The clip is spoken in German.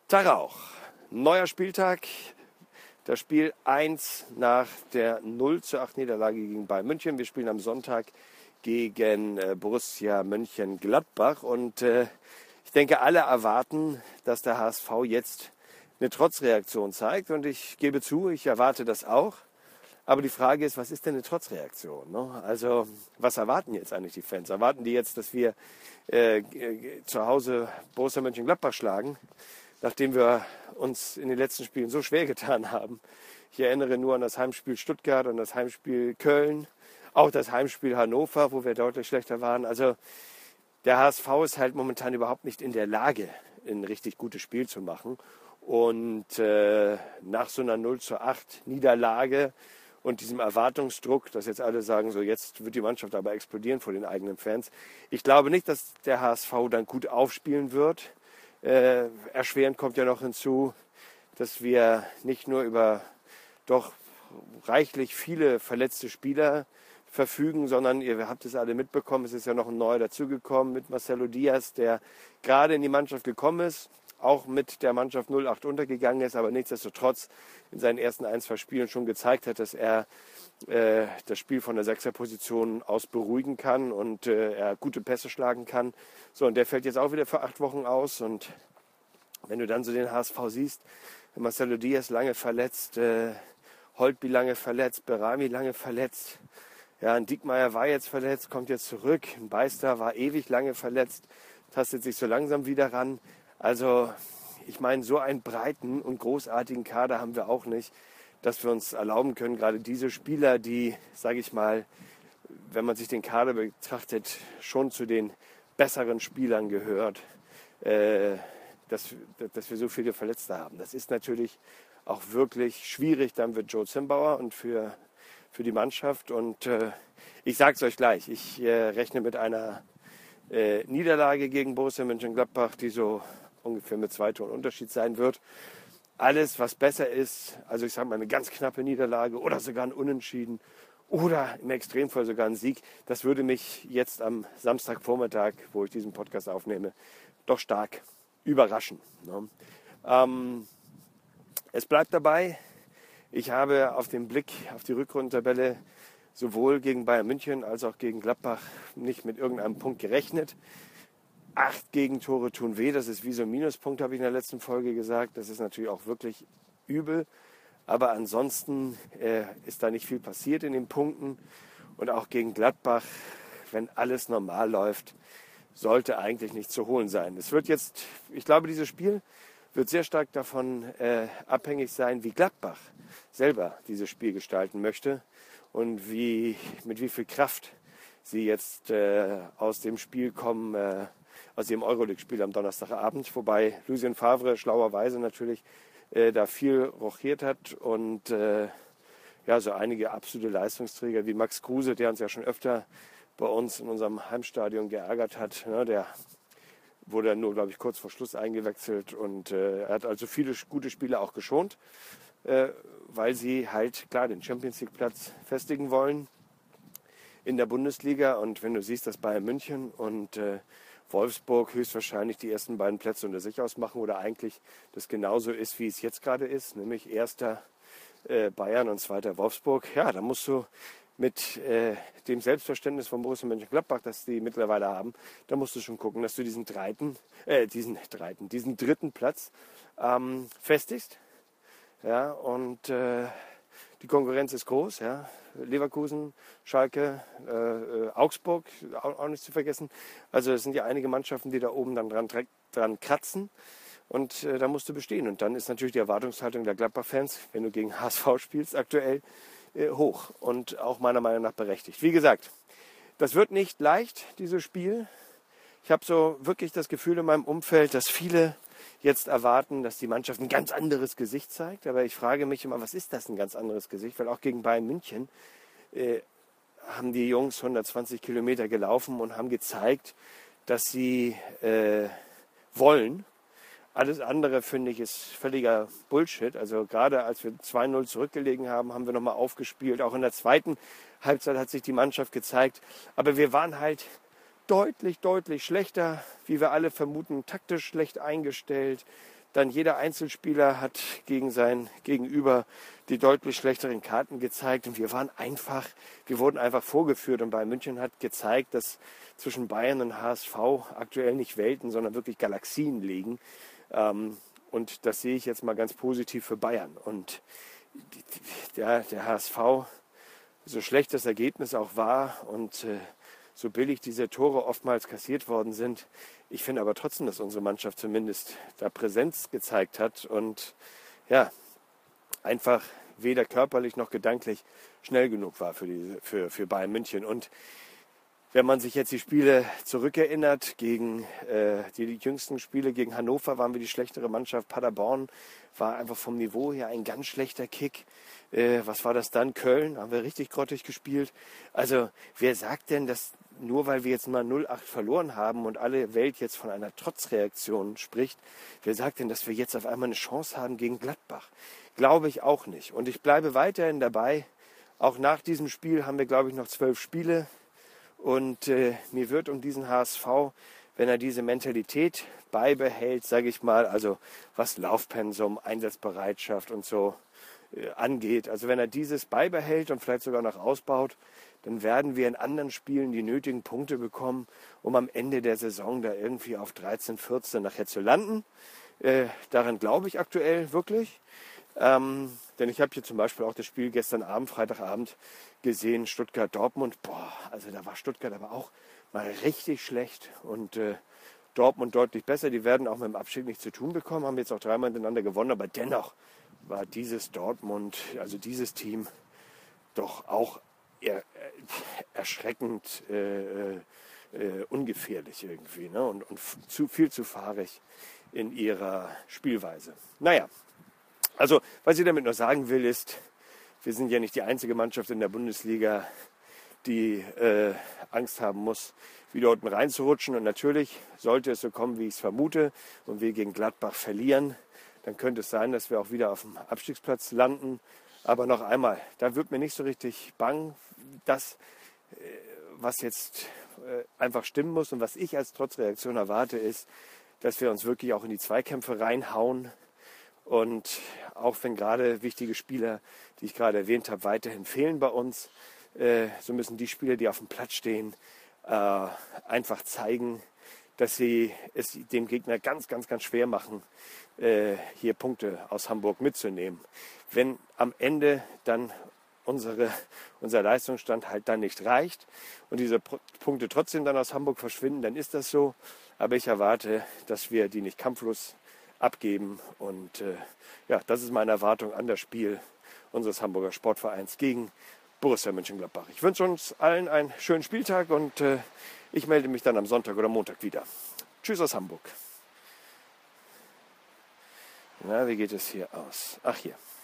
Tarauch, neuer Spieltag, das Spiel 1 nach der 0:8 Niederlage gegen Bayern München. Wir spielen am Sonntag gegen Borussia Mönchengladbach und ich denke, alle erwarten, dass der HSV jetzt eine Trotzreaktion zeigt und ich gebe zu, ich erwarte das auch. Aber die Frage ist, was ist denn eine Trotzreaktion? Ne? Also was erwarten jetzt eigentlich die Fans? Erwarten die jetzt, dass wir zu Hause Borussia Mönchengladbach schlagen, nachdem wir uns in den letzten Spielen so schwer getan haben? Ich erinnere nur an das Heimspiel Stuttgart, an das Heimspiel Köln, auch das Heimspiel Hannover, wo wir deutlich schlechter waren. Also der HSV ist halt momentan überhaupt nicht in der Lage, ein richtig gutes Spiel zu machen. Und nach so einer 0:8 Niederlage und diesem Erwartungsdruck, dass jetzt alle sagen, so jetzt wird die Mannschaft aber explodieren vor den eigenen Fans. Ich glaube nicht, dass der HSV dann gut aufspielen wird. Erschwerend kommt ja noch hinzu, dass wir nicht nur über doch reichlich viele verletzte Spieler verfügen, sondern ihr habt es alle mitbekommen, es ist ja noch ein neuer dazugekommen mit Marcelo Diaz, der gerade in die Mannschaft gekommen ist, auch mit der Mannschaft 0:8 untergegangen ist, aber nichtsdestotrotz in seinen ersten 1-2 Spielen schon gezeigt hat, dass er das Spiel von der Sechserposition aus beruhigen kann und er gute Pässe schlagen kann. So, und der fällt jetzt auch wieder für 8 Wochen aus. Und wenn du dann so den HSV siehst, Marcelo Diaz lange verletzt, Holtby lange verletzt, Berami lange verletzt, ja, ein Diekmeyer war jetzt verletzt, kommt jetzt zurück, ein Beister war ewig lange verletzt, tastet sich so langsam wieder ran. Also ich meine, so einen breiten und großartigen Kader haben wir auch nicht, dass wir uns erlauben können, gerade diese Spieler, die, sage ich mal, wenn man sich den Kader betrachtet, schon zu den besseren Spielern gehört, dass wir so viele Verletzte haben. Das ist natürlich auch wirklich schwierig dann für Joe Zimbauer und für die Mannschaft. Und ich sage es euch gleich, ich rechne mit einer Niederlage gegen Borussia Mönchengladbach, die so ungefähr mit 2 Toren Unterschied sein wird. Alles, was besser ist, also ich sage mal eine ganz knappe Niederlage oder sogar ein Unentschieden oder im Extremfall sogar ein Sieg, das würde mich jetzt am Samstagvormittag, wo ich diesen Podcast aufnehme, doch stark überraschen. Ne? Es bleibt dabei, ich habe auf den Blick auf die Rückrundentabelle sowohl gegen Bayern München als auch gegen Gladbach nicht mit irgendeinem Punkt gerechnet. 8 Gegentore tun weh, das ist wie so ein Minuspunkt, habe ich in der letzten Folge gesagt. Das ist natürlich auch wirklich übel. Aber ansonsten ist da nicht viel passiert in den Punkten. Und auch gegen Gladbach, wenn alles normal läuft, sollte eigentlich nicht zu holen sein. Es wird jetzt, ich glaube, dieses Spiel wird sehr stark davon abhängig sein, wie Gladbach selber dieses Spiel gestalten möchte und mit wie viel Kraft sie jetzt aus dem Spiel kommen, aus dem Euroleague-Spiel am Donnerstagabend, wobei Lucien Favre schlauerweise natürlich da viel rochiert hat und so einige absolute Leistungsträger wie Max Kruse, der uns ja schon öfter bei uns in unserem Heimstadion geärgert hat, ne, der wurde dann nur, glaube ich, kurz vor Schluss eingewechselt und er hat also viele gute Spieler auch geschont, weil sie halt klar den Champions-League-Platz festigen wollen in der Bundesliga. Und wenn du siehst, dass Bayern München und Wolfsburg höchstwahrscheinlich die ersten beiden Plätze unter sich ausmachen oder eigentlich das genauso ist, wie es jetzt gerade ist, nämlich erster Bayern und zweiter Wolfsburg, ja, da musst du mit dem Selbstverständnis von Borussia Mönchengladbach, das die mittlerweile haben, da musst du schon gucken, dass du diesen dritten Platz festigst. Ja, und die Konkurrenz ist groß, ja. Leverkusen, Schalke, Augsburg, auch nicht zu vergessen. Also es sind ja einige Mannschaften, die da oben dann dran kratzen. Und da musst du bestehen. Und dann ist natürlich die Erwartungshaltung der Gladbach-Fans, wenn du gegen HSV spielst, aktuell hoch. Und auch meiner Meinung nach berechtigt. Wie gesagt, das wird nicht leicht, dieses Spiel. Ich habe so wirklich das Gefühl in meinem Umfeld, dass viele jetzt erwarten, dass die Mannschaft ein ganz anderes Gesicht zeigt. Aber ich frage mich immer, was ist das ein ganz anderes Gesicht? Weil auch gegen Bayern München haben die Jungs 120 Kilometer gelaufen und haben gezeigt, dass sie wollen. Alles andere, finde ich, ist völliger Bullshit. Also gerade als wir 2-0 zurückgelegen haben, haben wir nochmal aufgespielt. Auch in der zweiten Halbzeit hat sich die Mannschaft gezeigt. Aber wir waren halt deutlich schlechter, wie wir alle vermuten, taktisch schlecht eingestellt. Dann jeder Einzelspieler hat gegen sein Gegenüber die deutlich schlechteren Karten gezeigt. Und wir wurden einfach vorgeführt. Und Bayern München hat gezeigt, dass zwischen Bayern und HSV aktuell nicht Welten, sondern wirklich Galaxien liegen. Und das sehe ich jetzt mal ganz positiv für Bayern. Und der HSV, so schlecht das Ergebnis auch war und so billig diese Tore oftmals kassiert worden sind. Ich finde aber trotzdem, dass unsere Mannschaft zumindest da Präsenz gezeigt hat und ja, einfach weder körperlich noch gedanklich schnell genug war für Bayern München. Und wenn man sich jetzt die Spiele zurückerinnert, gegen die jüngsten Spiele gegen Hannover waren wir die schlechtere Mannschaft. Paderborn war einfach vom Niveau her ein ganz schlechter Kick. Was war das dann? Köln, haben wir richtig grottig gespielt. Also wer sagt denn, dass nur weil wir jetzt mal 0-8 verloren haben und alle Welt jetzt von einer Trotzreaktion spricht, wer sagt denn, dass wir jetzt auf einmal eine Chance haben gegen Gladbach? Glaube ich auch nicht. Und ich bleibe weiterhin dabei. Auch nach diesem Spiel haben wir, glaube ich, noch 12 Spiele. Und mir wird um diesen HSV, wenn er diese Mentalität beibehält, sage ich mal, also was Laufpensum, Einsatzbereitschaft und so angeht, also wenn er dieses beibehält und vielleicht sogar noch ausbaut, dann werden wir in anderen Spielen die nötigen Punkte bekommen, um am Ende der Saison da irgendwie auf 13, 14 nachher zu landen. Daran glaube ich aktuell wirklich. Denn ich habe hier zum Beispiel auch das Spiel gestern Abend, Freitagabend, gesehen, Stuttgart-Dortmund. Boah, also da war Stuttgart aber auch mal richtig schlecht und Dortmund deutlich besser. Die werden auch mit dem Abschied nichts zu tun bekommen, haben jetzt auch 3-mal hintereinander gewonnen, aber dennoch war dieses Dortmund, also dieses Team, doch auch erschreckend ungefährlich irgendwie, ne? Und viel zu fahrig in ihrer Spielweise. Naja, also was ich damit nur sagen will ist, wir sind ja nicht die einzige Mannschaft in der Bundesliga, die Angst haben muss, wieder unten reinzurutschen. Und natürlich sollte es so kommen, wie ich es vermute, und wir gegen Gladbach verlieren, dann könnte es sein, dass wir auch wieder auf dem Abstiegsplatz landen. Aber noch einmal, da wird mir nicht so richtig bang. Das, was jetzt einfach stimmen muss und was ich als Trotzreaktion erwarte, ist, dass wir uns wirklich auch in die Zweikämpfe reinhauen. Und auch wenn gerade wichtige Spieler, die ich gerade erwähnt habe, weiterhin fehlen bei uns, so müssen die Spieler, die auf dem Platz stehen, einfach zeigen, dass sie es dem Gegner ganz, ganz, ganz schwer machen, hier Punkte aus Hamburg mitzunehmen. Wenn am Ende dann unser Leistungsstand halt dann nicht reicht und diese Punkte trotzdem dann aus Hamburg verschwinden, dann ist das so. Aber ich erwarte, dass wir die nicht kampflos abgeben. Und ja, das ist meine Erwartung an das Spiel unseres Hamburger Sportvereins gegen Borussia Mönchengladbach. Ich wünsche uns allen einen schönen Spieltag und ich melde mich dann am Sonntag oder Montag wieder. Tschüss aus Hamburg. Na, wie geht es hier aus? Ach, hier.